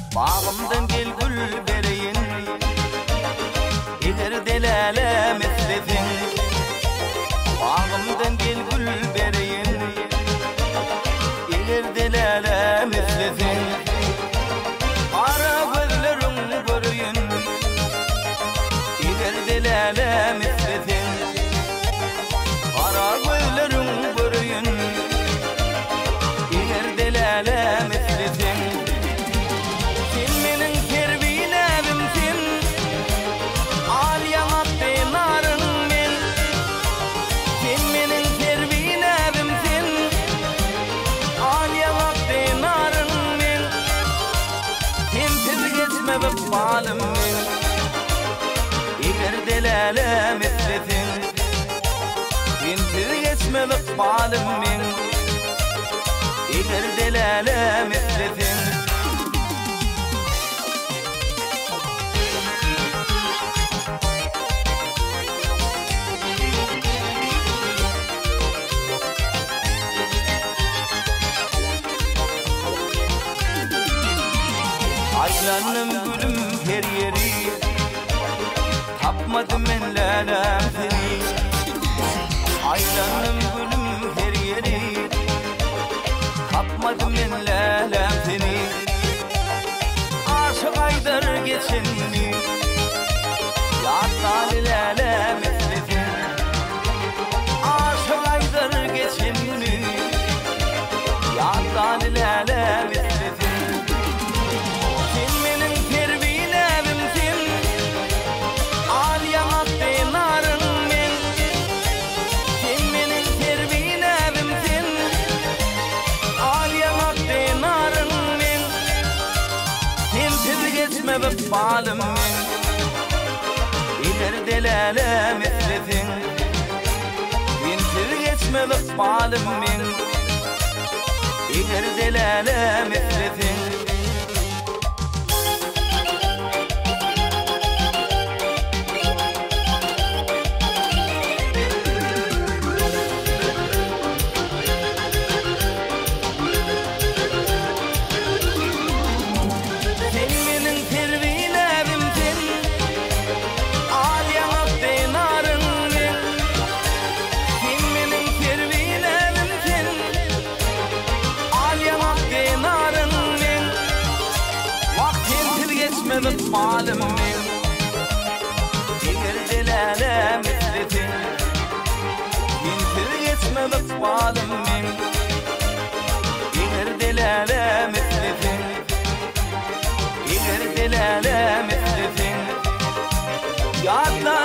Bağımdan gel gül bereyin, eğer delale meslefin. Bağımdan gel gül bereyin, eğer delale meslefin. Ara gözlerin görüyün, eğer delale meslefin. Ara gözlerin görüyün, eğer delale meslefin. Bağlım men, eğer delale meslefin. Entir geçmelik bağlım men, eğer delale meslefin. Aylanım gülüm her yeri, tapmadım men lalem seni. Aylanım gülüm her yeri, tapmadım men lalem seni. Aşık aydar geçenini, yattal lalem meslefin. Aşık aydar geçenini, yattal lalem meslefin. Bağlım men, eğer delale meslefin. Entir geçmelik bağlım men, eğer delale meslefin. Bağlım men, eğer delale meslefin. Entir geçmelik bağlım men, eğer delale meslefin. Eğer delale meslefin. Yatla